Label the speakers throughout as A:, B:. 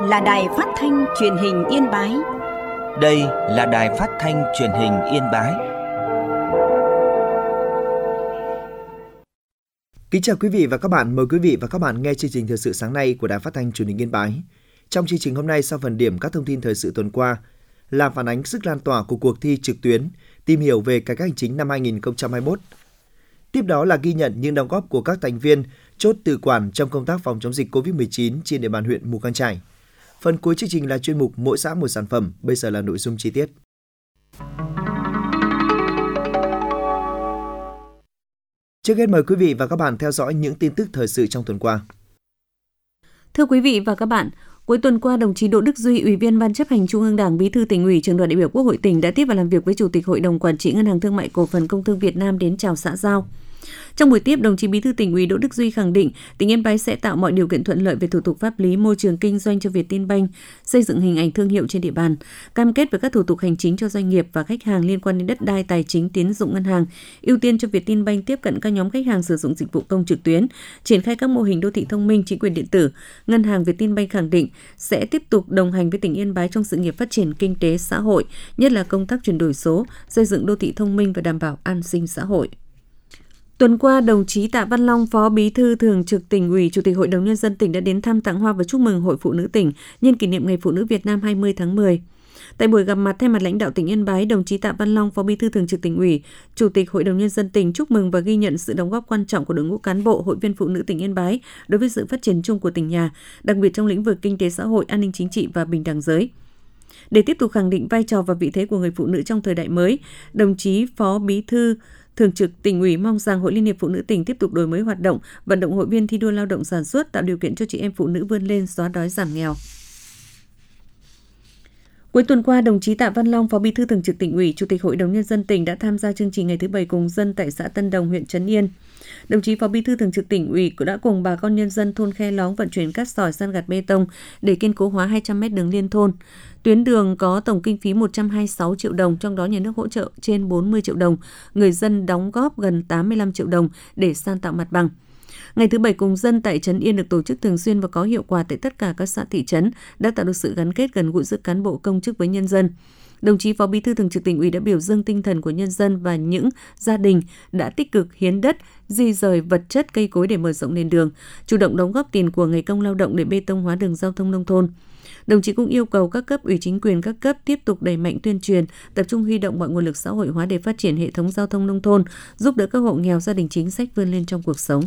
A: là Đài Phát thanh Truyền hình Yên Bái.
B: Đây là Đài Phát thanh Truyền hình Yên Bái.
C: Kính chào quý vị và các bạn, mời quý vị và các bạn nghe chương trình thời sự sáng nay của Đài Phát thanh Truyền hình Yên Bái. Trong chương trình hôm nay, sau phần điểm các thông tin thời sự tuần qua, là phản ánh sức lan tỏa của cuộc thi trực tuyến tìm hiểu về cải cách hành chính năm 2021. Tiếp đó là ghi nhận những đóng góp của các thành viên chốt tự quản trong công tác phòng chống dịch COVID-19 trên địa bàn huyện Mù Cang Chải. Phần cuối chương trình là chuyên mục Mỗi xã một sản phẩm, bây giờ là nội dung chi tiết. Trước hết mời quý vị và các bạn theo dõi những tin tức thời sự trong tuần qua.
D: Thưa quý vị và các bạn, cuối tuần qua, đồng chí Đỗ Đức Duy, Ủy viên Ban Chấp hành Trung ương Đảng, Bí thư Tỉnh ủy, Trưởng đoàn đại biểu Quốc hội tỉnh đã tiếp và làm việc với Chủ tịch Hội đồng Quản trị Ngân hàng Thương mại Cổ phần Công thương Việt Nam đến chào xã giao. Trong buổi tiếp, đồng chí Bí thư Tỉnh ủy Đỗ Đức Duy khẳng định tỉnh Yên Bái sẽ tạo mọi điều kiện thuận lợi về thủ tục pháp lý, môi trường kinh doanh cho Vietinbank, xây dựng hình ảnh thương hiệu trên địa bàn, cam kết với các thủ tục hành chính cho doanh nghiệp và khách hàng liên quan đến đất đai, tài chính, tín dụng ngân hàng, ưu tiên cho Vietinbank tiếp cận các nhóm khách hàng sử dụng dịch vụ công trực tuyến, triển khai các mô hình đô thị thông minh, chính quyền điện tử. Ngân hàng Vietinbank khẳng định sẽ tiếp tục đồng hành với tỉnh Yên Bái trong sự nghiệp phát triển kinh tế xã hội, nhất là công tác chuyển đổi số, xây dựng đô thị thông minh và đảm bảo an sinh xã hội. Tuần qua, đồng chí Tạ Văn Long, Phó Bí thư Thường trực Tỉnh ủy, Chủ tịch Hội đồng Nhân dân tỉnh đã đến thăm, tặng hoa và chúc mừng Hội Phụ nữ tỉnh nhân kỷ niệm Ngày Phụ nữ Việt Nam 20 tháng 10. Tại buổi gặp mặt, thay mặt lãnh đạo tỉnh Yên Bái, đồng chí Tạ Văn Long, Phó Bí thư Thường trực Tỉnh ủy, Chủ tịch Hội đồng Nhân dân tỉnh chúc mừng và ghi nhận sự đóng góp quan trọng của đội ngũ cán bộ, hội viên phụ nữ tỉnh Yên Bái đối với sự phát triển chung của tỉnh nhà, đặc biệt trong lĩnh vực kinh tế xã hội, an ninh chính trị và bình đẳng giới. Để tiếp tục khẳng định vai trò và vị thế của người phụ nữ trong thời đại mới, đồng chí Phó Bí thư Thường trực Tỉnh ủy mong rằng Hội Liên hiệp Phụ nữ tỉnh tiếp tục đổi mới hoạt động, vận động hội viên thi đua lao động sản xuất, tạo điều kiện cho chị em phụ nữ vươn lên, xóa đói giảm nghèo. Cuối tuần qua, đồng chí Tạ Văn Long, Phó Bí thư Thường trực Tỉnh ủy, Chủ tịch Hội đồng Nhân dân tỉnh đã tham gia chương trình Ngày thứ 7 cùng dân tại xã Tân Đồng, huyện Trấn Yên. Đồng chí Phó Bí thư Thường trực Tỉnh ủy cũng đã cùng bà con nhân dân thôn Khe Lóng vận chuyển cát sỏi, san gạt bê tông để kiên cố hóa 200 m đường liên thôn. Tuyến đường có tổng kinh phí 126 triệu đồng, trong đó nhà nước hỗ trợ trên 40 triệu đồng, người dân đóng góp gần 85 triệu đồng để san tạo mặt bằng. Ngày thứ 7 cùng dân tại Trấn Yên được tổ chức thường xuyên và có hiệu quả tại tất cả các xã thị trấn, đã tạo được sự gắn kết gần gũi giữa cán bộ công chức với nhân dân. Đồng chí Phó Bí thư Thường trực Tỉnh ủy đã biểu dương tinh thần của nhân dân và những gia đình đã tích cực hiến đất, di rời vật chất cây cối để mở rộng nền đường, chủ động đóng góp tiền của ngày công lao động để bê tông hóa đường giao thông nông thôn. Đồng chí cũng yêu cầu các cấp ủy chính quyền các cấp tiếp tục đẩy mạnh tuyên truyền, tập trung huy động mọi nguồn lực xã hội hóa để phát triển hệ thống giao thông nông thôn, giúp đỡ các hộ nghèo, gia đình chính sách vươn lên trong cuộc sống.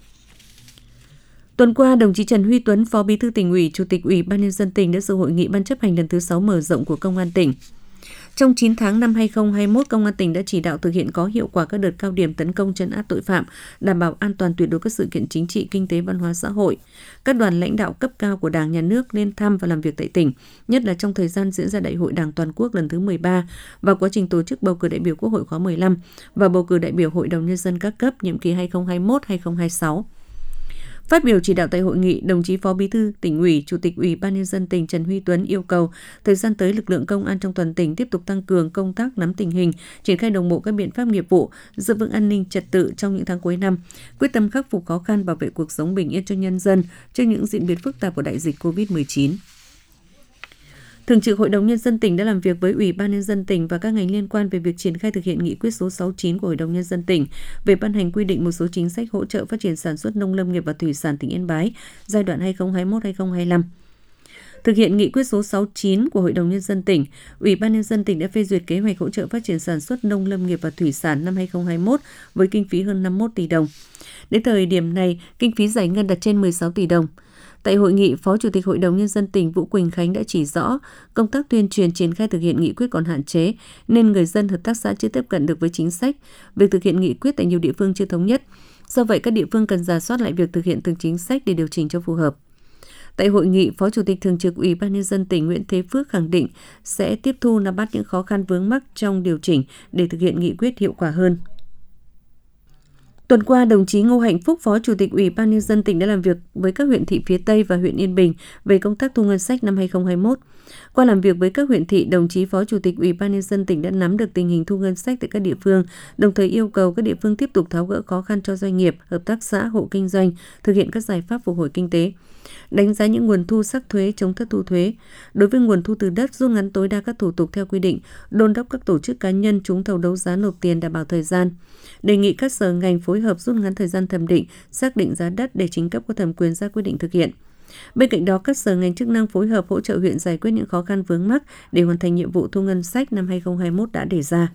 D: Tuần qua, đồng chí Trần Huy Tuấn, Phó Bí thư Tỉnh ủy, Chủ tịch Ủy ban Nhân dân tỉnh đã dự hội nghị Ban chấp hành lần thứ 6 mở rộng của Công an tỉnh. Trong 9 tháng năm 2021, Công an tỉnh đã chỉ đạo thực hiện có hiệu quả các đợt cao điểm tấn công trấn áp tội phạm, đảm bảo an toàn tuyệt đối các sự kiện chính trị, kinh tế, văn hóa, xã hội. Các đoàn lãnh đạo cấp cao của Đảng, Nhà nước lên thăm và làm việc tại tỉnh, nhất là trong thời gian diễn ra Đại hội Đảng Toàn quốc lần thứ 13 và quá trình tổ chức bầu cử đại biểu Quốc hội khóa 15 và bầu cử đại biểu Hội đồng Nhân dân các cấp nhiệm kỳ 2021-2026. Phát biểu chỉ đạo tại hội nghị, đồng chí Phó Bí thư Tỉnh ủy, Chủ tịch Ủy ban Nhân dân tỉnh Trần Huy Tuấn yêu cầu thời gian tới lực lượng công an trong toàn tỉnh tiếp tục tăng cường công tác nắm tình hình, triển khai đồng bộ các biện pháp nghiệp vụ, giữ vững an ninh trật tự trong những tháng cuối năm, quyết tâm khắc phục khó khăn, bảo vệ cuộc sống bình yên cho nhân dân trước những diễn biến phức tạp của đại dịch COVID-19. Thường trực Hội đồng Nhân dân tỉnh đã làm việc với Ủy ban Nhân dân tỉnh và các ngành liên quan về việc triển khai thực hiện nghị quyết số 69 của Hội đồng Nhân dân tỉnh về ban hành quy định một số chính sách hỗ trợ phát triển sản xuất nông lâm nghiệp và thủy sản tỉnh Yên Bái giai đoạn 2021-2025. Thực hiện nghị quyết số 69 của Hội đồng Nhân dân tỉnh, Ủy ban Nhân dân tỉnh đã phê duyệt kế hoạch hỗ trợ phát triển sản xuất nông lâm nghiệp và thủy sản năm 2021 với kinh phí hơn 51 tỷ đồng. Đến thời điểm này, kinh phí giải ngân đạt trên 16 tỷ đồng. Tại hội nghị, Phó Chủ tịch Hội đồng Nhân dân tỉnh Vũ Quỳnh Khánh đã chỉ rõ công tác tuyên truyền triển khai thực hiện nghị quyết còn hạn chế nên người dân hợp tác xã chưa tiếp cận được với chính sách. Việc thực hiện nghị quyết tại nhiều địa phương chưa thống nhất. Do vậy, các địa phương cần rà soát lại việc thực hiện từng chính sách để điều chỉnh cho phù hợp. Tại hội nghị, Phó Chủ tịch Thường trực Ủy ban Nhân dân tỉnh Nguyễn Thế Phước khẳng định sẽ tiếp thu nắm bắt những khó khăn vướng mắc trong điều chỉnh để thực hiện nghị quyết hiệu quả hơn. Tuần qua, đồng chí Ngô Hạnh Phúc, Phó Chủ tịch Ủy ban Nhân dân tỉnh đã làm việc với các huyện thị phía Tây và huyện Yên Bình về công tác thu ngân sách năm 2021. Qua làm việc với các huyện thị, đồng chí Phó Chủ tịch Ủy ban Nhân dân tỉnh đã nắm được tình hình thu ngân sách tại các địa phương, đồng thời yêu cầu các địa phương tiếp tục tháo gỡ khó khăn cho doanh nghiệp, hợp tác xã, hộ kinh doanh, thực hiện các giải pháp phục hồi kinh tế. Đánh giá những nguồn thu sắc thuế, chống thất thu thuế. Đối với nguồn thu từ đất, rút ngắn tối đa các thủ tục theo quy định, đôn đốc các tổ chức cá nhân trúng thầu đấu giá nộp tiền đảm bảo thời gian. Đề nghị các sở ngành phối hợp rút ngắn thời gian thẩm định, xác định giá đất để chính cấp có thẩm quyền ra quyết định thực hiện. Bên cạnh đó, các sở ngành chức năng phối hợp hỗ trợ huyện giải quyết những khó khăn vướng mắc để hoàn thành nhiệm vụ thu ngân sách năm 2021 đã đề ra.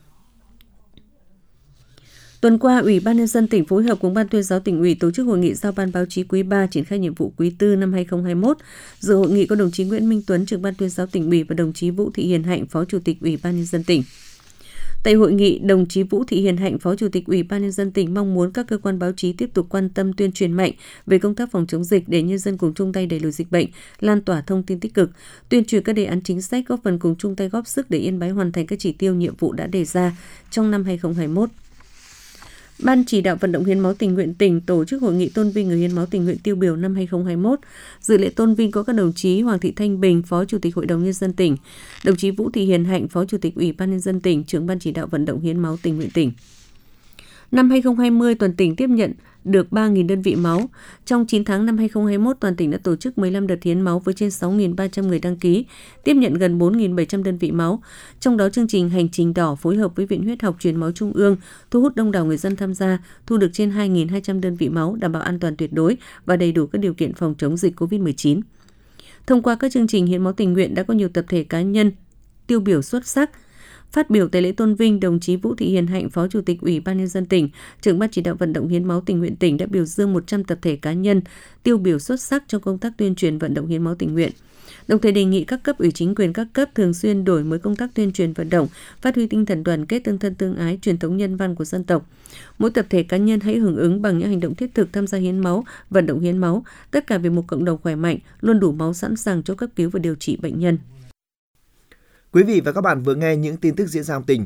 D: Tuần qua, Ủy ban Nhân dân tỉnh phối hợp cùng Ban Tuyên giáo Tỉnh ủy tổ chức hội nghị giao ban báo chí quý 3 triển khai nhiệm vụ quý 4 năm 2021. Dự hội nghị có đồng chí Nguyễn Minh Tuấn, trưởng Ban Tuyên giáo Tỉnh ủy và đồng chí Vũ Thị Hiền Hạnh, Phó Chủ tịch Ủy ban Nhân dân tỉnh. Tại hội nghị, đồng chí Vũ Thị Hiền Hạnh, Phó Chủ tịch Ủy ban Nhân dân tỉnh mong muốn các cơ quan báo chí tiếp tục quan tâm tuyên truyền mạnh về công tác phòng chống dịch để nhân dân cùng chung tay đẩy lùi dịch bệnh, lan tỏa thông tin tích cực, tuyên truyền các đề án chính sách góp phần cùng chung tay góp sức để Yên Bái hoàn thành các chỉ tiêu nhiệm vụ đã đề ra trong năm 2021. Ban chỉ đạo vận động hiến máu tình nguyện tỉnh tổ chức hội nghị tôn vinh người hiến máu tình nguyện tiêu biểu năm 2021. Dự lễ tôn vinh có các đồng chí Hoàng Thị Thanh Bình, Phó Chủ tịch Hội đồng Nhân dân tỉnh, đồng chí Vũ Thị Hiền Hạnh, Phó Chủ tịch Ủy ban Nhân dân tỉnh, trưởng Ban chỉ đạo vận động hiến máu tình nguyện tỉnh. Năm 2020, toàn tỉnh tiếp nhận được 3.000 đơn vị máu. Trong 9 tháng năm 2021, toàn tỉnh đã tổ chức 15 đợt hiến máu với trên 6.300 người đăng ký, tiếp nhận gần 4.700 đơn vị máu. Trong đó, chương trình Hành trình đỏ phối hợp với Viện Huyết học Truyền máu Trung ương thu hút đông đảo người dân tham gia, thu được trên 2.200 đơn vị máu, đảm bảo an toàn tuyệt đối và đầy đủ các điều kiện phòng chống dịch COVID-19. Thông qua các chương trình hiến máu tình nguyện đã có nhiều tập thể cá nhân tiêu biểu xuất sắc. Phát biểu tại lễ tôn vinh, đồng chí Vũ Thị Hiền Hạnh, Phó Chủ tịch Ủy ban Nhân dân tỉnh, trưởng Ban chỉ đạo vận động hiến máu tình nguyện tỉnh đã biểu dương 100 tập thể cá nhân tiêu biểu xuất sắc trong công tác tuyên truyền vận động hiến máu tình nguyện. Đồng thời đề nghị các cấp ủy chính quyền các cấp thường xuyên đổi mới công tác tuyên truyền vận động, phát huy tinh thần đoàn kết tương thân tương ái, truyền thống nhân văn của dân tộc. Mỗi tập thể cá nhân hãy hưởng ứng bằng những hành động thiết thực tham gia hiến máu, vận động hiến máu, tất cả vì một cộng đồng khỏe mạnh, luôn đủ máu sẵn sàng cho cấp cứu và điều trị bệnh nhân.
C: Quý vị và các bạn vừa nghe những tin tức diễn ra trong tỉnh.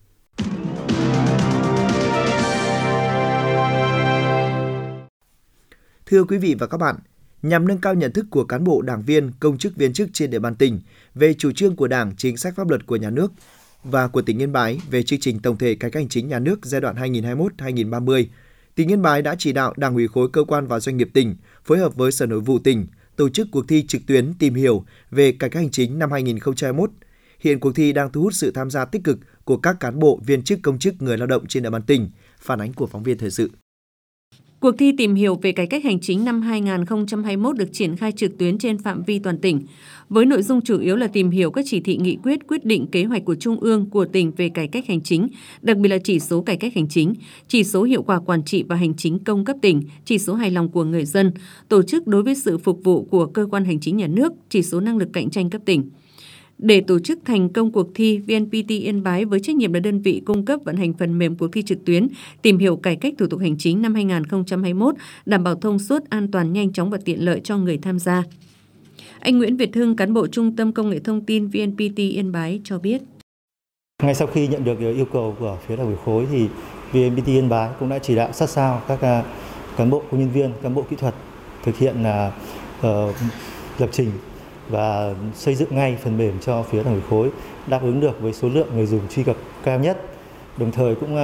C: Thưa quý vị và các bạn, nhằm nâng cao nhận thức của cán bộ, đảng viên, công chức viên chức trên địa bàn tỉnh về chủ trương của Đảng, chính sách pháp luật của nhà nước và của tỉnh Yên Bái về chương trình tổng thể cải cách hành chính nhà nước giai đoạn 2021-2030, tỉnh Yên Bái đã chỉ đạo Đảng ủy khối cơ quan và doanh nghiệp tỉnh phối hợp với Sở Nội vụ tỉnh tổ chức cuộc thi trực tuyến tìm hiểu về cải cách hành chính năm 2021. Hiện cuộc thi đang thu hút sự tham gia tích cực của các cán bộ, viên chức, công chức, người lao động trên địa bàn tỉnh. Phản ánh của phóng viên thời sự.
D: Cuộc thi tìm hiểu về cải cách hành chính năm 2021 được triển khai trực tuyến trên phạm vi toàn tỉnh, với nội dung chủ yếu là tìm hiểu các chỉ thị, nghị quyết, quyết định, kế hoạch của Trung ương, của tỉnh về cải cách hành chính, đặc biệt là chỉ số cải cách hành chính, chỉ số hiệu quả quản trị và hành chính công cấp tỉnh, chỉ số hài lòng của người dân, tổ chức đối với sự phục vụ của cơ quan hành chính nhà nước, chỉ số năng lực cạnh tranh cấp tỉnh. Để tổ chức thành công cuộc thi, VNPT Yên Bái với trách nhiệm là đơn vị cung cấp vận hành phần mềm cuộc thi trực tuyến tìm hiểu cải cách thủ tục hành chính năm 2021, đảm bảo thông suốt, an toàn, nhanh chóng và tiện lợi cho người tham gia. Anh Nguyễn Việt Hưng, cán bộ Trung tâm Công nghệ Thông tin VNPT Yên Bái cho biết.
E: Ngay sau khi nhận được yêu cầu của phía Đảng ủy khối thì VNPT Yên Bái cũng đã chỉ đạo sát sao các cán bộ, công nhân viên, cán bộ kỹ thuật thực hiện lập trình và xây dựng ngay phần mềm cho phía Đảng ủy khối đáp ứng được với số lượng người dùng truy cập cao nhất, đồng thời cũng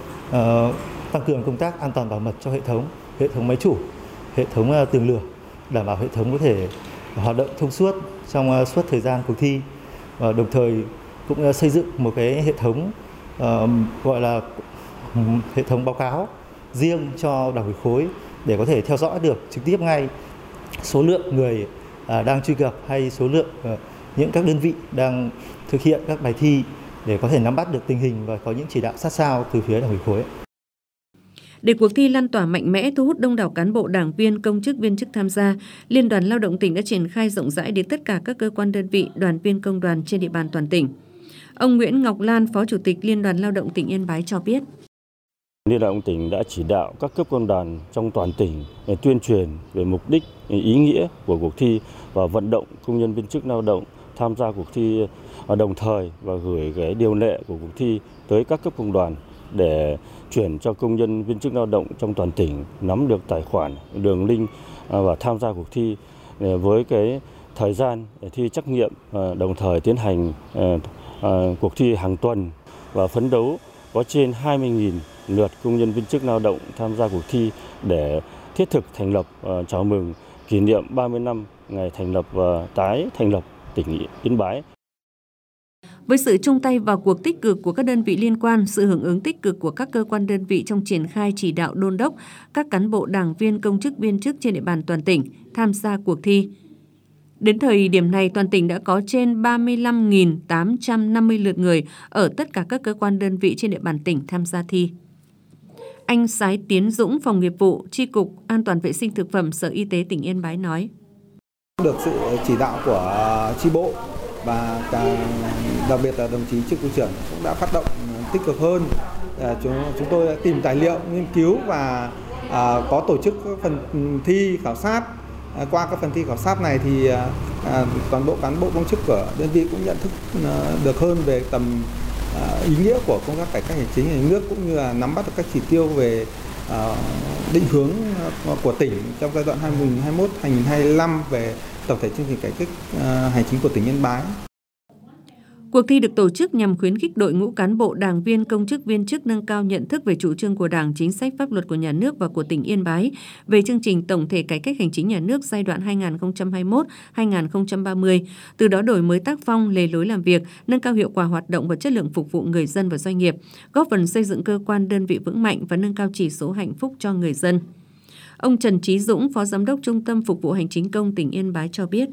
E: tăng cường công tác an toàn bảo mật cho hệ thống máy chủ, hệ thống tường lửa, đảm bảo hệ thống có thể hoạt động thông suốt trong suốt thời gian cuộc thi, và đồng thời cũng xây dựng một cái hệ thống gọi là hệ thống báo cáo riêng cho Đảng ủy khối để có thể theo dõi được trực tiếp ngay số lượng người đang truy cập hay số lượng những các đơn vị đang thực hiện các bài thi để có thể nắm bắt được tình hình và có những chỉ đạo sát sao từ phía Đảng ủy khối.
D: Để cuộc thi lan tỏa mạnh mẽ, thu hút đông đảo cán bộ, đảng viên, công chức, viên chức tham gia, Liên đoàn Lao động tỉnh đã triển khai rộng rãi đến tất cả các cơ quan đơn vị, đoàn viên công đoàn trên địa bàn toàn tỉnh. Ông Nguyễn Ngọc Lan, Phó Chủ tịch Liên đoàn Lao động tỉnh Yên Bái cho biết.
F: Liên đoàn tỉnh đã chỉ đạo các cấp công đoàn trong toàn tỉnh tuyên truyền về mục đích, ý nghĩa của cuộc thi và vận động công nhân viên chức lao động tham gia cuộc thi, đồng thời và gửi cái điều lệ của cuộc thi tới các cấp công đoàn để chuyển cho công nhân viên chức lao động trong toàn tỉnh nắm được tài khoản, đường link và tham gia cuộc thi với cái thời gian để thi trắc nghiệm, đồng thời tiến hành cuộc thi hàng tuần và phấn đấu có trên 20.000 lượt công nhân viên chức lao động tham gia cuộc thi để thiết thực thành lập, chào mừng kỷ niệm 30 năm ngày thành lập và tái thành lập tỉnh Yên Bái.
D: Với sự chung tay vào cuộc tích cực của các đơn vị liên quan, sự hưởng ứng tích cực của các cơ quan đơn vị trong triển khai chỉ đạo đôn đốc các cán bộ đảng viên công chức viên chức trên địa bàn toàn tỉnh tham gia cuộc thi. Đến thời điểm này, toàn tỉnh đã có trên 35.850 lượt người ở tất cả các cơ quan đơn vị trên địa bàn tỉnh tham gia thi. Anh Sái Tiến Dũng, Phòng Nghiệp vụ, Chi cục An toàn vệ sinh thực phẩm Sở Y tế tỉnh Yên Bái nói.
G: Được sự chỉ đạo của chi bộ và đặc biệt là đồng chí Chi cục trưởng cũng đã phát động tích cực hơn. Chúng tôi đã tìm tài liệu, nghiên cứu và có tổ chức các phần thi khảo sát. Qua các phần thi khảo sát này thì toàn bộ cán bộ công chức của đơn vị cũng nhận thức được hơn về tầm ý nghĩa của công tác cải cách hành chính nhà nước, cũng như là nắm bắt được các chỉ tiêu về định hướng của tỉnh trong giai đoạn 2021-2025 về tổng thể chương trình cải cách hành chính của tỉnh Yên Bái.
D: Cuộc thi được tổ chức nhằm khuyến khích đội ngũ cán bộ, đảng viên, công chức, viên chức nâng cao nhận thức về chủ trương của Đảng, chính sách, pháp luật của nhà nước và của tỉnh Yên Bái về chương trình tổng thể cải cách hành chính nhà nước giai đoạn 2021-2030, từ đó đổi mới tác phong, lề lối làm việc, nâng cao hiệu quả hoạt động và chất lượng phục vụ người dân và doanh nghiệp, góp phần xây dựng cơ quan đơn vị vững mạnh và nâng cao chỉ số hạnh phúc cho người dân. Ông Trần Trí Dũng, Phó Giám đốc Trung tâm Phục vụ Hành chính công tỉnh Yên Bái cho biết.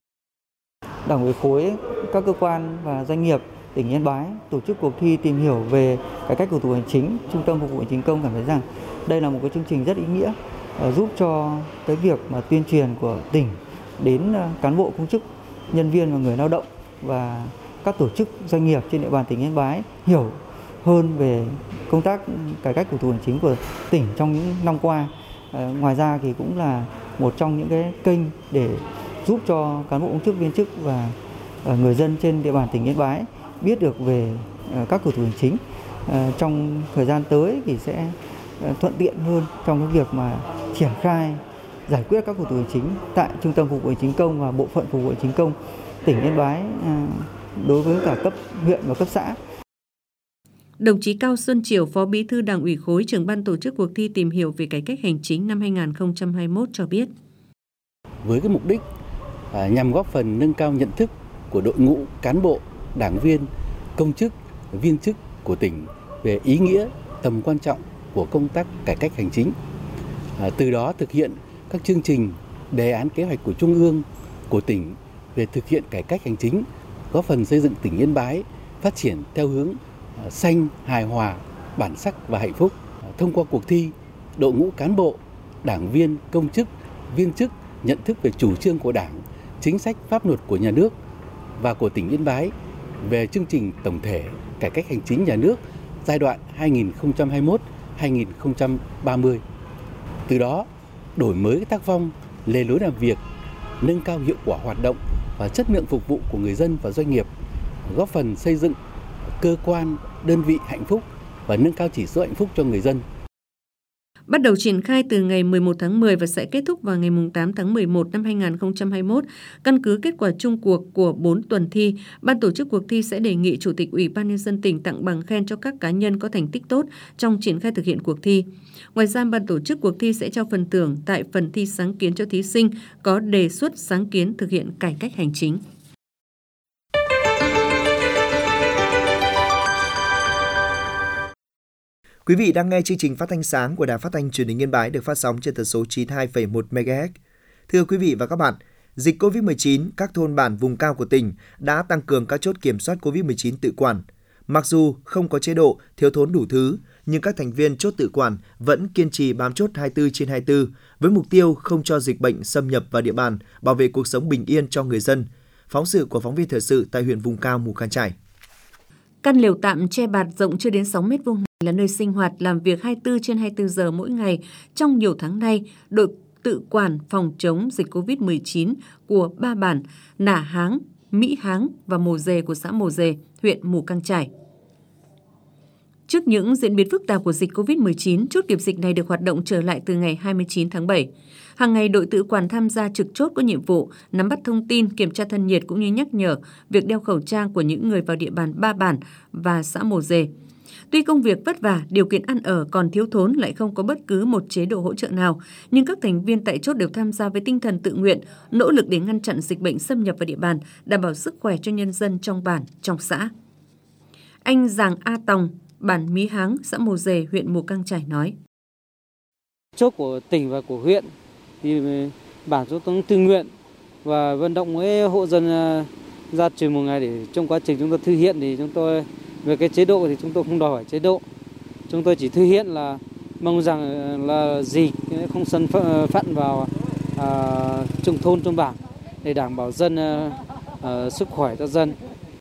H: Đảng ủy khối, các cơ quan và doanh nghiệp tỉnh Yên Bái tổ chức cuộc thi tìm hiểu về cải cách thủ tục hành chính. Trung tâm Phục vụ Hành chính công cảm thấy rằng đây là một cái chương trình rất ý nghĩa, giúp cho cái việc mà tuyên truyền của tỉnh đến cán bộ công chức, nhân viên và người lao động và các tổ chức doanh nghiệp trên địa bàn tỉnh Yên Bái hiểu hơn về công tác cải cách thủ tục hành chính của tỉnh trong những năm qua. Ngoài ra thì cũng là một trong những cái kênh để giúp cho cán bộ công chức viên chức và người dân trên địa bàn tỉnh Yên Bái biết được về các thủ tục hành chính. Trong thời gian tới thì sẽ thuận tiện hơn trong cái việc mà triển khai giải quyết các thủ tục hành chính tại Trung tâm Phục vụ Hành chính công và Bộ phận Phục vụ Hành chính công tỉnh Yên Bái đối với cả cấp huyện và cấp xã.
D: Đồng chí Cao Xuân Chiểu, Phó Bí thư Đảng ủy khối, trưởng ban tổ chức cuộc thi tìm hiểu về cải cách hành chính năm 2021 cho biết.
I: Với cái mục đích nhằm góp phần nâng cao nhận thức của đội ngũ cán bộ, đảng viên, công chức, viên chức của tỉnh về ý nghĩa, tầm quan trọng của công tác cải cách hành chính. Từ đó thực hiện các chương trình, đề án kế hoạch của Trung ương, của tỉnh về thực hiện cải cách hành chính, góp phần xây dựng tỉnh Yên Bái phát triển theo hướng xanh, hài hòa, bản sắc và hạnh phúc. Thông qua cuộc thi, đội ngũ cán bộ, đảng viên, công chức, viên chức nhận thức về chủ trương của Đảng, chính sách pháp luật của nhà nước và của tỉnh Yên Bái về chương trình tổng thể cải cách hành chính nhà nước giai đoạn 2021-2030. Từ đó, đổi mới tác phong, lề lối làm việc, nâng cao hiệu quả hoạt động và chất lượng phục vụ của người dân và doanh nghiệp, góp phần xây dựng cơ quan, đơn vị hạnh phúc và nâng cao chỉ số hạnh phúc cho người dân.
D: Bắt đầu triển khai từ ngày 11 tháng 10 và sẽ kết thúc vào ngày 8 tháng 11 năm 2021. Căn cứ kết quả chung cuộc của 4 tuần thi, Ban tổ chức cuộc thi sẽ đề nghị Chủ tịch Ủy ban Nhân dân tỉnh tặng bằng khen cho các cá nhân có thành tích tốt trong triển khai thực hiện cuộc thi. Ngoài ra, Ban tổ chức cuộc thi sẽ trao phần thưởng tại phần thi sáng kiến cho thí sinh có đề xuất sáng kiến thực hiện cải cách hành chính.
C: Quý vị đang nghe chương trình phát thanh sáng của Đài Phát thanh Truyền hình Yên Bái được phát sóng trên tần số 92,1 MHz. Thưa quý vị và các bạn, dịch COVID-19, các thôn bản vùng cao của tỉnh đã tăng cường các chốt kiểm soát COVID-19 tự quản. Mặc dù không có chế độ, thiếu thốn đủ thứ, nhưng các thành viên chốt tự quản vẫn kiên trì bám chốt 24/24 với mục tiêu không cho dịch bệnh xâm nhập vào địa bàn, bảo vệ cuộc sống bình yên cho người dân. Phóng sự của phóng viên thời sự tại huyện vùng cao Mù Cang Chải.
D: Căn lều tạm che bạt rộng chưa đến 6 m2 là nơi sinh hoạt, làm việc 24/24 giờ mỗi ngày. Trong nhiều tháng nay, đội tự quản phòng chống dịch COVID-19 của 3 bản Nả Háng, Mỹ Háng và Mồ Dề của xã Mồ Dề, huyện Mù Cang Chải Trước những diễn biến phức tạp của dịch COVID-19, chốt kiểm dịch này được hoạt động trở lại từ ngày 29 tháng 7. Hàng ngày, đội tự quản tham gia trực chốt có nhiệm vụ nắm bắt thông tin, kiểm tra thân nhiệt cũng như nhắc nhở việc đeo khẩu trang của những người vào địa bàn Ba Bản và xã Mồ Dề. Tuy công việc vất vả, điều kiện ăn ở còn thiếu thốn lại không có bất cứ một chế độ hỗ trợ nào, nhưng các thành viên tại chốt đều tham gia với tinh thần tự nguyện, nỗ lực để ngăn chặn dịch bệnh xâm nhập vào địa bàn, đảm bảo sức khỏe cho nhân dân trong bản, trong xã. Anh Giàng A Tòng, bản Mí Háng, xã Mồ Dề, huyện Mù Cang Chải nói.
J: Chốt của tỉnh và của huyện thì bản chúng tôi tự nguyện và vận động với hộ dân ra truyền một ngày để trong quá trình chúng tôi thực hiện thì chúng tôi về cái chế độ thì chúng tôi không đòi hỏi chế độ. Chúng tôi chỉ thực hiện là mong rằng là dịch không xâm phạm vào trong thôn trong bản để đảm bảo dân sức khỏe cho dân.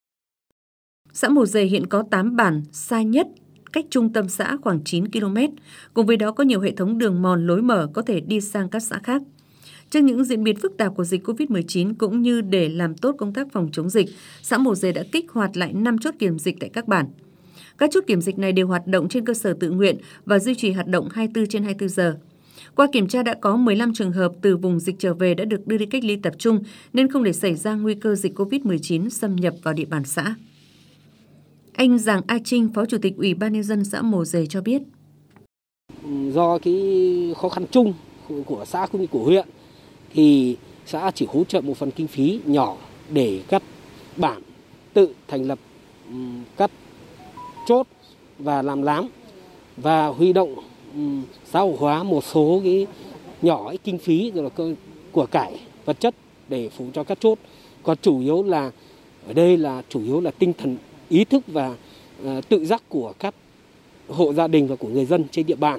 D: Xã Mồ Dề hiện có 8 bản, xa nhất cách trung tâm xã khoảng 9 km. Cùng với đó có nhiều hệ thống đường mòn lối mở có thể đi sang các xã khác. Trước những diễn biến phức tạp của dịch COVID-19 cũng như để làm tốt công tác phòng chống dịch, xã Mồ Dề đã kích hoạt lại 5 chốt kiểm dịch tại các bản. Các chốt kiểm dịch này đều hoạt động trên cơ sở tự nguyện và duy trì hoạt động 24/24 giờ. Qua kiểm tra đã có 15 trường hợp từ vùng dịch trở về đã được đưa đi cách ly tập trung nên không để xảy ra nguy cơ dịch COVID-19 xâm nhập vào địa bàn xã. Anh Giàng A Trinh, Phó Chủ tịch Ủy ban Nhân dân xã Mồ Dề cho biết.
K: Do cái khó khăn chung của xã cũng như của huyện thì xã chỉ hỗ trợ một phần kinh phí nhỏ để các bản tự thành lập các chốt và làm lám và huy động xã hội hóa một số cái nhỏ kinh phí rồi là của cải vật chất để phụ cho các chốt. Còn chủ yếu là ở đây là chủ yếu là tinh thần ý thức và tự giác của các hộ gia đình và của người dân trên địa bàn.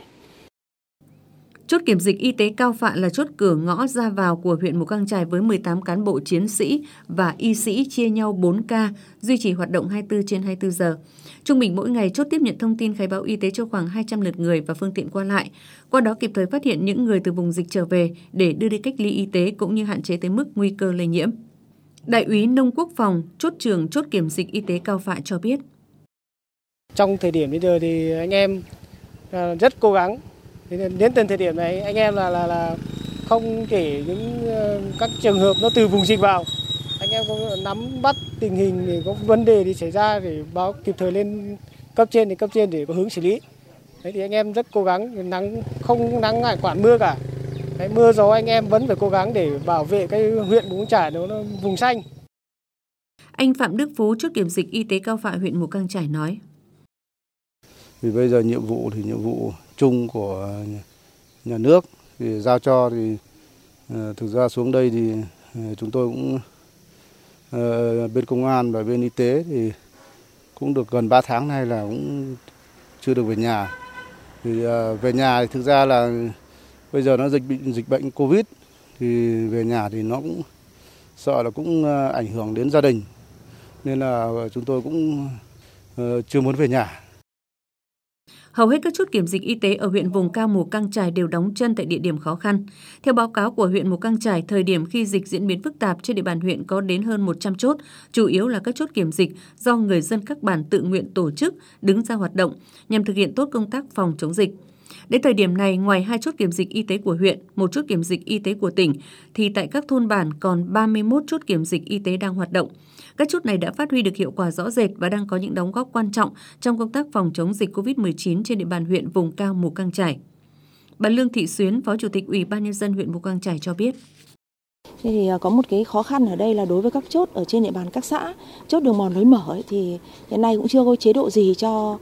D: Chốt kiểm dịch y tế Cao Phạ là chốt cửa ngõ ra vào của huyện Mù Cang Chải với 18 cán bộ chiến sĩ và y sĩ chia nhau 4 ca, duy trì hoạt động 24/24 giờ. Trung bình mỗi ngày chốt tiếp nhận thông tin khai báo y tế cho khoảng 200 lượt người và phương tiện qua lại. Qua đó kịp thời phát hiện những người từ vùng dịch trở về để đưa đi cách ly y tế cũng như hạn chế tới mức nguy cơ lây nhiễm. Đại úy Nông Quốc Phòng, chốt trưởng chốt kiểm dịch y tế Cao Phạ cho biết.
L: Trong thời điểm bây giờ thì anh em rất cố gắng. Đến từng thời điểm này anh em là không kể những các trường hợp nó từ vùng dịch vào. Anh em cũng nắm bắt tình hình để có vấn đề thì xảy ra để báo kịp thời lên cấp trên để có hướng xử lý. Đấy thì anh em rất cố gắng, không nắng ngại quản mưa cả. Đấy, mưa gió anh em vẫn phải cố gắng để bảo vệ cái huyện Mù Cang Chải nó vùng xanh.
D: Anh Phạm Đức Phú, chốt kiểm dịch y tế Cao Phạ, huyện Mù Cang Chải nói.
M: Vì bây giờ nhiệm vụ chung của nhà nước thì giao cho thì thực ra xuống đây thì chúng tôi cũng bên công an và bên y tế thì cũng được gần 3 tháng nay là cũng chưa được về nhà. Thì về nhà thì thực ra là bây giờ nó dịch bệnh Covid thì về nhà thì nó cũng sợ là cũng ảnh hưởng đến gia đình nên là chúng tôi cũng chưa muốn về nhà.
D: Hầu hết các chốt kiểm dịch y tế ở huyện vùng cao Mù Cang Chải đều đóng chân tại địa điểm khó khăn. Theo báo cáo của huyện Mù Cang Chải, thời điểm khi dịch diễn biến phức tạp trên địa bàn huyện có đến hơn 100 chốt, chủ yếu là các chốt kiểm dịch do người dân các bản tự nguyện tổ chức, đứng ra hoạt động nhằm thực hiện tốt công tác phòng chống dịch. Đến thời điểm này, ngoài 2 chốt kiểm dịch y tế của huyện, 1 chốt kiểm dịch y tế của tỉnh, thì tại các thôn bản còn 31 chốt kiểm dịch y tế đang hoạt động. Các chốt này đã phát huy được hiệu quả rõ rệt và đang có những đóng góp quan trọng trong công tác phòng chống dịch COVID-19 trên địa bàn huyện vùng cao Mù Cang Chải. Bà Lương Thị Xuyến, Phó Chủ tịch Ủy ban Nhân dân huyện Mù Cang Chải cho biết.
N: Thì có một cái khó khăn ở đây là đối với các chốt ở trên địa bàn các xã, chốt đường mòn lối mở ấy, thì hiện nay cũng chưa có chế độ gì cho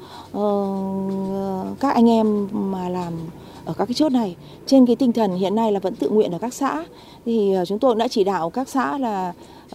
N: các anh em mà làm ở các cái chốt này. Trên cái tinh thần hiện nay là vẫn tự nguyện ở các xã, thì chúng tôi cũng đã chỉ đạo các xã là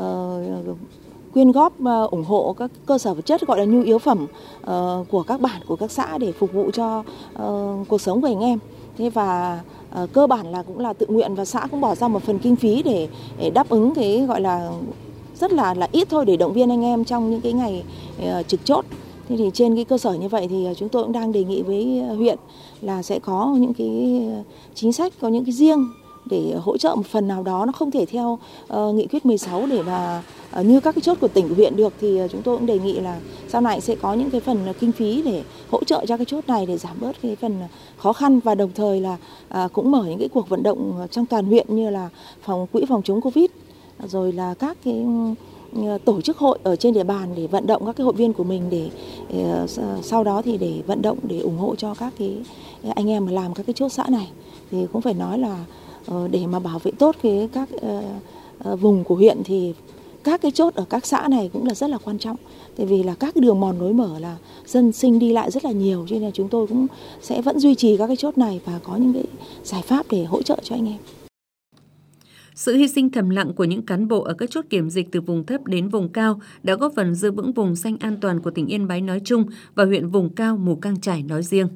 N: quyên góp ủng hộ các cơ sở vật chất gọi là nhu yếu phẩm của các bản, của các xã để phục vụ cho cuộc sống của anh em. Thế và cơ bản là cũng là tự nguyện và xã cũng bỏ ra một phần kinh phí để đáp ứng cái gọi là rất là ít thôi để động viên anh em trong những cái ngày trực chốt. Thế thì trên cái cơ sở như vậy thì chúng tôi cũng đang đề nghị với huyện là sẽ có những cái chính sách, có những cái riêng để hỗ trợ một phần nào đó, nó không thể theo nghị quyết 16 để mà như các cái chốt của tỉnh, của huyện được, thì chúng tôi cũng đề nghị là sau này sẽ có những cái phần kinh phí để hỗ trợ cho cái chốt này để giảm bớt cái phần khó khăn, và đồng thời là cũng mở những cái cuộc vận động trong toàn huyện như là quỹ phòng chống Covid, rồi là các cái tổ chức hội ở trên địa bàn để vận động các cái hội viên của mình để sau đó thì để vận động để ủng hộ cho các cái anh em mà làm các cái chốt xã này. Thì cũng phải nói là để mà bảo vệ tốt các vùng của huyện thì các cái chốt ở các xã này cũng là rất là quan trọng. Tại vì là các cái đường mòn lối mở là dân sinh đi lại rất là nhiều, cho nên là chúng tôi cũng sẽ vẫn duy trì các cái chốt này và có những cái giải pháp để hỗ trợ cho anh em.
D: Sự hy sinh thầm lặng của những cán bộ ở các chốt kiểm dịch từ vùng thấp đến vùng cao đã góp phần giữ vững vùng xanh an toàn của tỉnh Yên Bái nói chung và huyện vùng cao Mù Cang Chải nói riêng.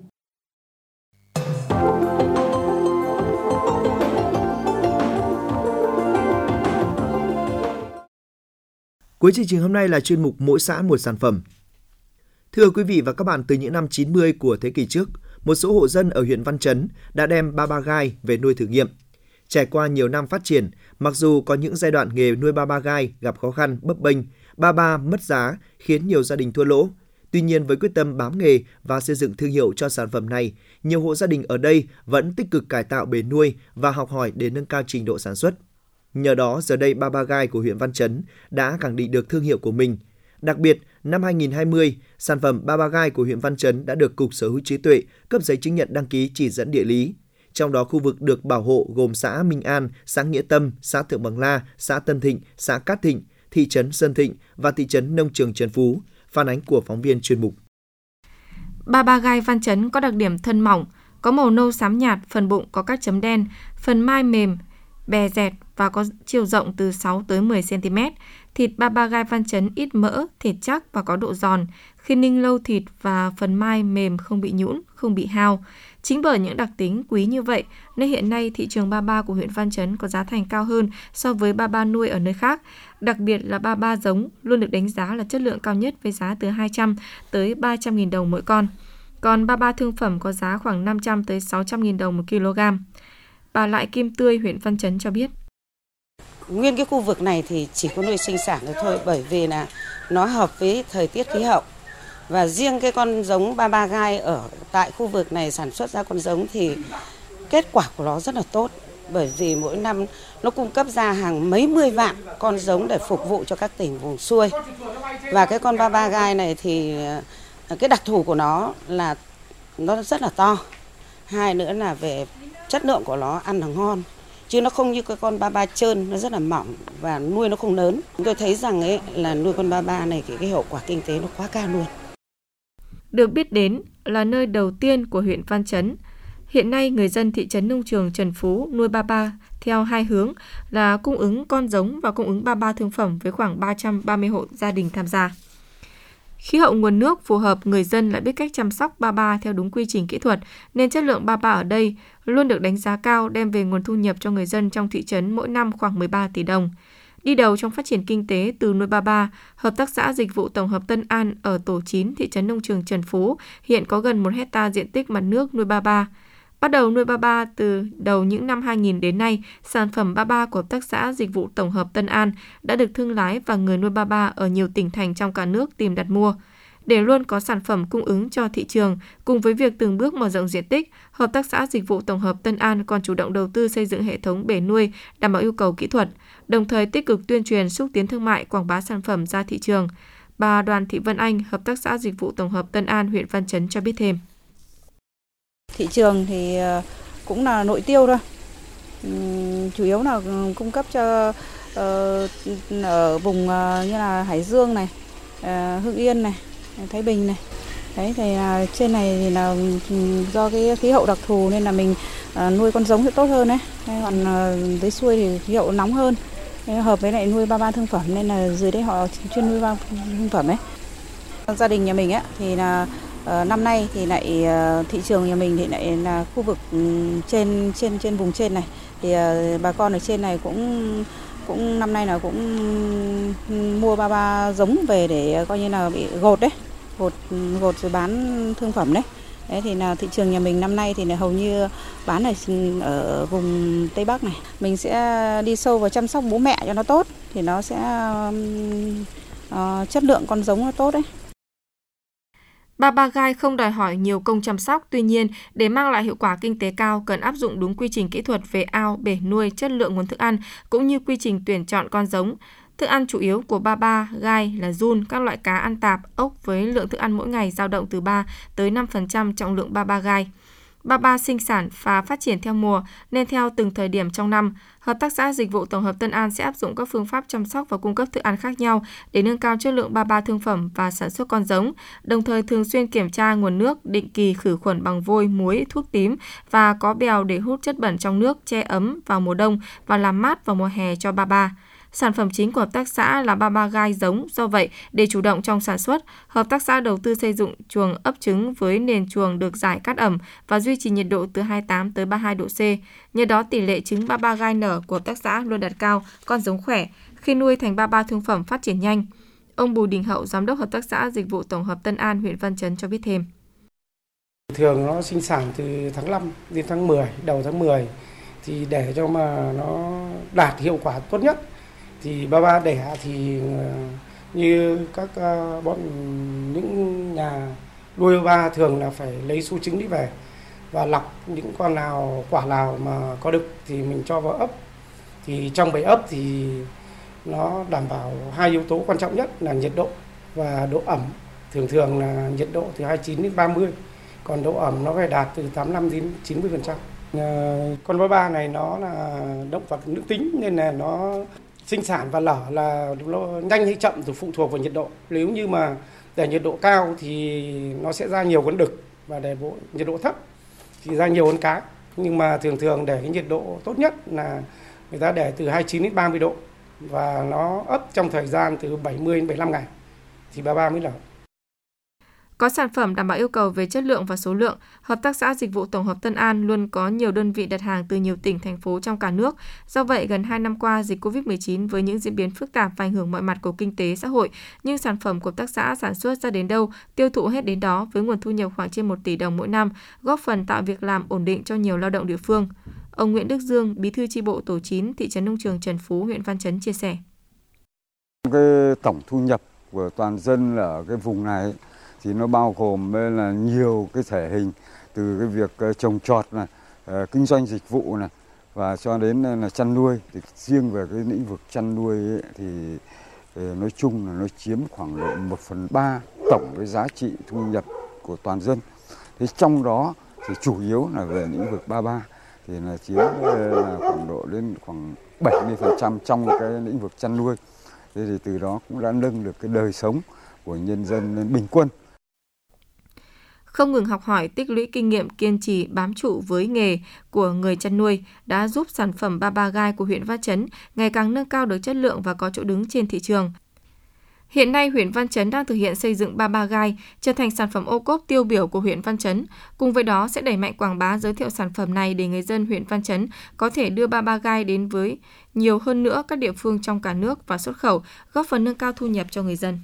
C: Cuối chương trình hôm nay là chuyên mục Mỗi xã một sản phẩm. Thưa quý vị và các bạn, từ những năm 90 của thế kỷ trước, một số hộ dân ở huyện Văn Chấn đã đem ba ba gai về nuôi thử nghiệm. Trải qua nhiều năm phát triển, mặc dù có những giai đoạn nghề nuôi ba ba gai gặp khó khăn, bấp bênh, ba ba mất giá khiến nhiều gia đình thua lỗ. Tuy nhiên, với quyết tâm bám nghề và xây dựng thương hiệu cho sản phẩm này, nhiều hộ gia đình ở đây vẫn tích cực cải tạo bể nuôi và học hỏi để nâng cao trình độ sản xuất. Nhờ đó, giờ đây ba ba gai của huyện Văn Chấn đã khẳng định được thương hiệu của mình. Đặc biệt, năm 2020, sản phẩm ba ba gai của huyện Văn Chấn đã được Cục Sở hữu trí tuệ cấp giấy chứng nhận đăng ký chỉ dẫn địa lý. Trong đó, khu vực được bảo hộ gồm xã Minh An, xã Nghĩa Tâm, xã Thượng Bằng La, xã Tân Thịnh, xã Cát Thịnh, thị trấn Sơn Thịnh và thị trấn Nông Trường Trần Phú. Phản ánh của phóng viên chuyên mục.
O: Ba ba gai Văn Chấn có đặc điểm thân mỏng, có màu nâu xám nhạt, phần bụng có các chấm đen, phần mai mềm, bè dẹt và có chiều rộng từ 6 tới 10 cm. Thịt ba ba gai Văn Chấn ít mỡ, thịt chắc và có độ giòn. Khi ninh lâu thịt và phần mai mềm không bị nhũn, không bị hao. Chính bởi những đặc tính quý như vậy nên hiện nay thị trường ba ba của huyện Văn Chấn có giá thành cao hơn so với ba ba nuôi ở nơi khác. Đặc biệt là ba ba giống luôn được đánh giá là chất lượng cao nhất với giá từ 200 tới 300.000 đồng mỗi con. Còn ba ba thương phẩm có giá khoảng 500 tới 600.000 đồng một kg. Bà Lại Kim Tươi, huyện Văn Chấn cho biết.
P: Nguyên cái khu vực này thì chỉ có nuôi sinh sản thôi, bởi vì là nó hợp với thời tiết khí hậu. Và riêng cái con giống ba ba gai ở tại khu vực này sản xuất ra con giống thì kết quả của nó rất là tốt. Bởi vì mỗi năm nó cung cấp ra hàng mấy mươi vạn con giống để phục vụ cho các tỉnh vùng xuôi. Và cái con ba ba gai này thì cái đặc thù của nó là nó rất là to. Hai nữa là về chất lượng của nó ăn là ngon. Chứ nó không như cái con ba ba trơn, nó rất là mỏng và nuôi nó không lớn. Tôi thấy rằng ấy là nuôi con ba ba này cái hiệu quả kinh tế nó quá cao luôn.
O: Được biết đến là nơi đầu tiên của huyện Văn Chấn. Hiện nay người dân thị trấn Nông Trường Trần Phú nuôi ba ba theo hai hướng là cung ứng con giống và cung ứng ba ba thương phẩm với khoảng 330 hộ gia đình tham gia. Khí hậu nguồn nước phù hợp, người dân lại biết cách chăm sóc ba ba theo đúng quy trình kỹ thuật nên chất lượng ba ba ở đây luôn được đánh giá cao, đem về nguồn thu nhập cho người dân trong thị trấn mỗi năm khoảng 13 tỷ đồng. Đi đầu trong phát triển kinh tế từ nuôi ba ba, Hợp tác xã Dịch vụ Tổng hợp Tân An ở tổ 9 thị trấn Nông Trường Trần Phú hiện có gần 1 hectare diện tích mặt nước nuôi ba ba. Bắt đầu nuôi ba ba từ đầu những năm 2000 đến nay, sản phẩm ba ba của Hợp tác xã Dịch vụ Tổng hợp Tân An đã được thương lái và người nuôi ba ba ở nhiều tỉnh thành trong cả nước tìm đặt mua. Để luôn có sản phẩm cung ứng cho thị trường, cùng với việc từng bước mở rộng diện tích, Hợp tác xã Dịch vụ Tổng hợp Tân An còn chủ động đầu tư xây dựng hệ thống bể nuôi đảm bảo yêu cầu kỹ thuật, đồng thời tích cực tuyên truyền xúc tiến thương mại, quảng bá sản phẩm ra thị trường. Bà Đoàn Thị Vân Anh, Hợp tác xã Dịch vụ Tổng hợp Tân An, huyện Văn Chấn cho biết thêm.
Q: Thị trường thì cũng là nội tiêu thôi, chủ yếu là cung cấp cho ở vùng như là Hải Dương này, Hưng Yên này, Thái Bình này. Đấy thì trên này thì là do cái khí hậu đặc thù nên là mình nuôi con giống sẽ tốt hơn đấy. Còn dưới xuôi thì khí hậu nóng hơn, hợp với lại nuôi ba ba thương phẩm nên là dưới đây họ chuyên nuôi ba thương phẩm ấy. Gia đình nhà mình ấy thì là năm nay thì lại thị trường nhà mình thì lại là khu vực trên vùng trên này thì bà con ở trên này cũng năm nay là cũng mua ba ba giống về để coi như là bị gột đấy, gột rồi bán thương phẩm đấy. Đấy thì là thị trường nhà mình năm nay thì là hầu như bán ở vùng Tây Bắc này. Mình sẽ đi sâu vào chăm sóc bố mẹ cho nó tốt thì nó sẽ chất lượng con giống nó tốt đấy.
O: 33 gai không đòi hỏi nhiều công chăm sóc, tuy nhiên để mang lại hiệu quả kinh tế cao cần áp dụng đúng quy trình kỹ thuật về ao, bể nuôi, chất lượng nguồn thức ăn cũng như quy trình tuyển chọn con giống. Thức ăn chủ yếu của 33 gai là giun, các loại cá ăn tạp, ốc với lượng thức ăn mỗi ngày dao động từ 3 tới 5% trọng lượng 33 gai. 33 sinh sản và phát triển theo mùa nên theo từng thời điểm trong năm, Hợp tác xã Dịch vụ Tổng hợp Tân An sẽ áp dụng các phương pháp chăm sóc và cung cấp thức ăn khác nhau để nâng cao chất lượng 33 thương phẩm và sản xuất con giống, đồng thời thường xuyên kiểm tra nguồn nước, định kỳ khử khuẩn bằng vôi, muối, thuốc tím và có bèo để hút chất bẩn trong nước, che ấm vào mùa đông và làm mát vào mùa hè cho 33. Sản phẩm chính của hợp tác xã là 33 gai giống, do vậy, để chủ động trong sản xuất, hợp tác xã đầu tư xây dựng chuồng ấp trứng với nền chuồng được rải cát ẩm và duy trì nhiệt độ từ 28 tới 32 độ C. Nhờ đó, tỷ lệ trứng 33 gai nở của hợp tác xã luôn đạt cao, con giống khỏe, khi nuôi thành 33 thương phẩm phát triển nhanh. Ông Bùi Đình Hậu, Giám đốc Hợp tác xã Dịch vụ Tổng hợp Tân An, huyện Văn Chấn cho biết thêm.
L: Thường nó sinh sản từ tháng 5 đến tháng 10, đầu tháng 10, thì để cho mà nó đạt hiệu quả tốt nhất, thì 33 đẻ thì như các những nhà nuôi 33 thường là phải lấy số trứng đi về và lọc những con nào, quả nào mà có đực thì mình cho vào ấp. Thì trong bể ấp thì nó đảm bảo hai yếu tố quan trọng nhất là nhiệt độ và độ ẩm. Thường là nhiệt độ từ 29 đến 30, còn độ ẩm nó phải đạt từ 85 đến 90%. Con 33 này nó là động vật nữ tính nên là nó sinh sản và lở là nó nhanh hay chậm thì phụ thuộc vào nhiệt độ. Nếu như mà để nhiệt độ cao thì nó sẽ ra nhiều con đực, và để nhiệt độ thấp thì ra nhiều con cá. Nhưng mà thường để cái nhiệt độ tốt nhất là người ta để từ 29 đến 30 độ và nó ấp trong thời gian từ 70 đến 75 ngày thì 33 mới lở.
O: Có sản phẩm đảm bảo yêu cầu về chất lượng và số lượng, Hợp tác xã Dịch vụ Tổng hợp Tân An luôn có nhiều đơn vị đặt hàng từ nhiều tỉnh, thành phố trong cả nước. Do vậy, gần 2 năm qua, dịch COVID-19 với những diễn biến phức tạp và ảnh hưởng mọi mặt của kinh tế xã hội, nhưng sản phẩm của hợp tác xã sản xuất ra đến đâu, tiêu thụ hết đến đó với nguồn thu nhập khoảng trên 1 tỷ đồng mỗi năm, góp phần tạo việc làm ổn định cho nhiều lao động địa phương. Ông Nguyễn Đức Dương, Bí thư chi bộ tổ 9, thị trấn Nông Trường Trần Phú, huyện Văn Chấn chia sẻ.
R: Cái tổng thu nhập của toàn dân ở cái vùng này thì nó bao gồm là nhiều cái thể hình, từ cái việc trồng trọt này, kinh doanh dịch vụ này và cho đến là chăn nuôi. Thì riêng về cái lĩnh vực chăn nuôi ấy, thì nói chung là nó chiếm khoảng độ 1/3 tổng cái giá trị thu nhập của toàn dân. Thế trong đó thì chủ yếu là về lĩnh vực 33 thì là chiếm là khoảng độ đến khoảng 70% trong cái lĩnh vực chăn nuôi. Thế thì từ đó cũng đã nâng được cái đời sống của nhân dân lên bình quân.
O: Không ngừng học hỏi, tích lũy kinh nghiệm, kiên trì bám trụ với nghề của người chăn nuôi đã giúp sản phẩm 33 gai của huyện Văn Chấn ngày càng nâng cao được chất lượng và có chỗ đứng trên thị trường. Hiện nay, huyện Văn Chấn đang thực hiện xây dựng 33 gai trở thành sản phẩm ô cốp tiêu biểu của huyện Văn Chấn. Cùng với đó sẽ đẩy mạnh quảng bá giới thiệu sản phẩm này để người dân huyện Văn Chấn có thể đưa 33 gai đến với nhiều hơn nữa các địa phương trong cả nước và xuất khẩu, góp phần nâng cao thu nhập cho người dân.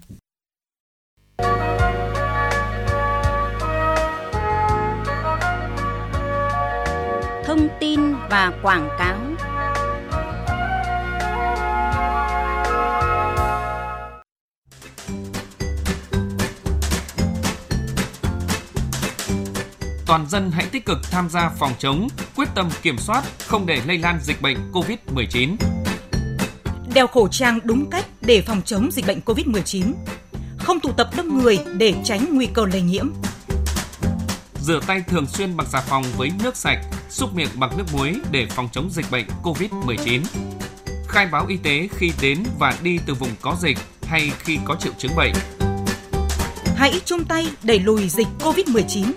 A: Thông tin và quảng cáo.
S: Toàn dân hãy tích cực tham gia phòng chống, quyết tâm kiểm soát, không để lây lan dịch bệnh COVID-19.
T: Đeo khẩu trang đúng cách để phòng chống dịch bệnh COVID-19. Không tụ tập đông người để tránh nguy cơ lây nhiễm.
S: Rửa tay thường xuyên bằng xà phòng với nước sạch, súc miệng bằng nước muối để phòng chống dịch bệnh COVID-19. Khai báo y tế khi đến và đi từ vùng có dịch hay khi có triệu chứng bệnh.
T: Hãy chung tay đẩy lùi dịch COVID-19.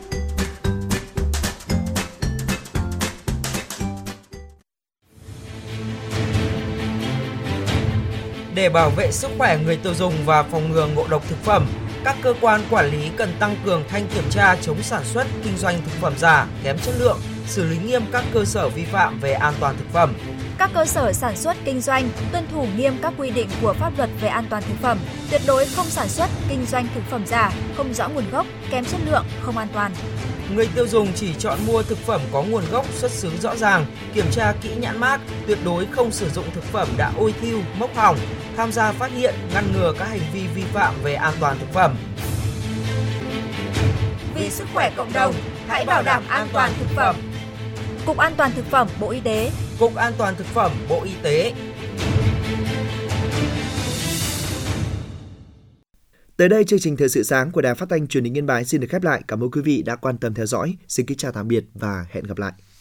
U: Để bảo vệ sức khỏe người tiêu dùng và phòng ngừa ngộ độc thực phẩm, các cơ quan quản lý cần tăng cường thanh kiểm tra chống sản xuất, kinh doanh thực phẩm giả, kém chất lượng, xử lý nghiêm các cơ sở vi phạm về an toàn thực phẩm.
V: Các cơ sở sản xuất, kinh doanh tuân thủ nghiêm các quy định của pháp luật về an toàn thực phẩm, tuyệt đối không sản xuất, kinh doanh thực phẩm giả, không rõ nguồn gốc, kém chất lượng, không an toàn.
U: Người tiêu dùng chỉ chọn mua thực phẩm có nguồn gốc xuất xứ rõ ràng, kiểm tra kỹ nhãn mác, tuyệt đối không sử dụng thực phẩm đã ôi thiu, mốc hỏng, tham gia phát hiện, ngăn ngừa các hành vi vi phạm về an toàn thực phẩm.
V: Vì sức khỏe cộng đồng, hãy bảo đảm an toàn thực phẩm. Cục An toàn thực phẩm Bộ Y tế.
U: Cục An toàn thực phẩm Bộ Y tế.
C: Tới đây, chương trình Thời sự sáng của Đài Phát thanh Truyền hình Yên Bái xin được khép lại. Cảm ơn quý vị đã quan tâm theo dõi. Xin kính chào tạm biệt và hẹn gặp lại.